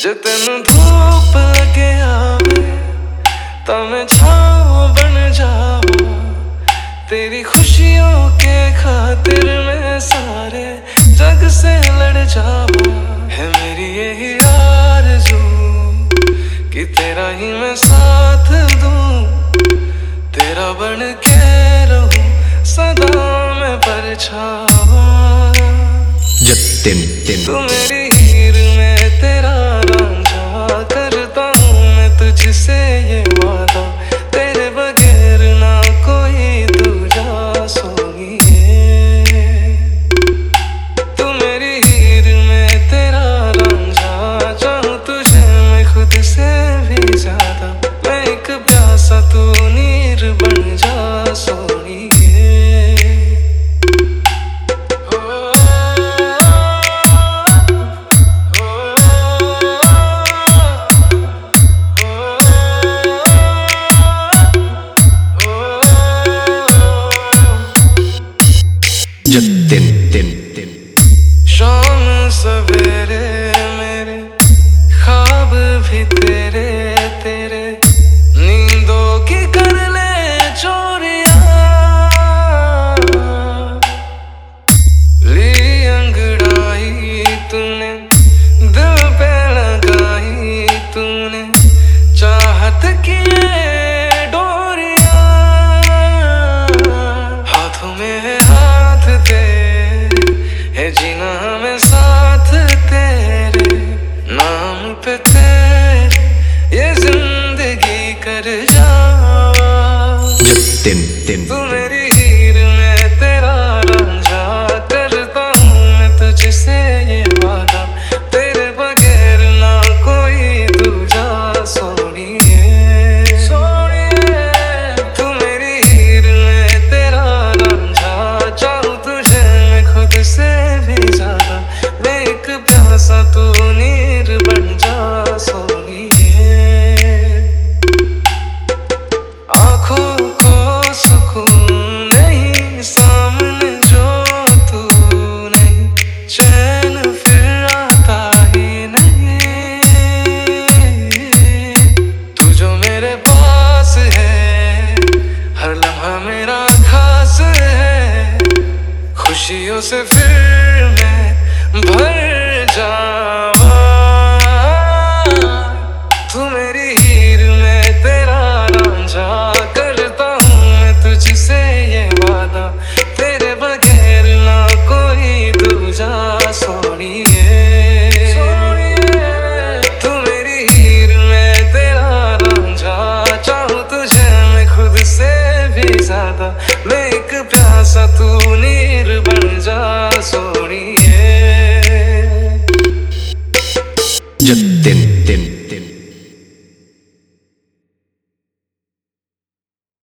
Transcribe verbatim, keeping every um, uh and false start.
जे तेन धूप लगे आवे तां मैं छाँव बन जावा। तेरी खुशियों के खातिर मैं सारे जग से लड़ जावा। है मेरी यही आरज़ू कि तेरा ही मैं साथ दूं, तेरा बन के रहूं सदा मैं परछावा। तू मेरी हीर में तेरा रांझा, करता हूँ मैं तुझसे ये वादा, तेरे बगैर ना कोई दूजा सोनिए। तू मेरी हीर में तेरा रांझा, चाहूँ तुझे मैं खुद से भी ज्यादा। मैं एक प्यासा तू नीर बन जा सोनिए। शाम सवेरे मेरे ख्वाब भी तेरे तेरे, नींदों की कर ले चोरियां। ली अंगड़ाई तूने दिल पे लगाई, तूने चाहत की डोरियां। हाथों में है हाथ तेरे, है जीना हमें साथ तेरे, नाम पे तेरे ये जिंदगी कर जावा। तू मेरी हीर में तेरा रांझा, करता हूँ मैं तुझसे ये वादा, तेरे बगैर ना कोई दूजा सोनिए। सोनिए तू मेरी हीर में तेरा रांझा, चाहूँ तुझे मैं खुद से भी ज्यादा। मैं एक प्यासा तू नीर बन जा सोनिए। आँखों को सुकून नहीं सामने जो तू नहीं, चैन फिर आता ही नहीं। तू जो मेरे पास है, हर लम्हा मेरा खास है, खुशियों से फिर मैं भर जावा। तू मेरी हीर में तेरा रांझा, करता हूँ मैं तुझसे ये वादा, तेरे बगैर ना कोई दूजा सोनिए। तू मेरी हीर में तेरा रांझा, चाहूँ तुझे मैं खुद से भी ज्यादा। मैं एक प्यासा तू नीर बन जा सोनिए।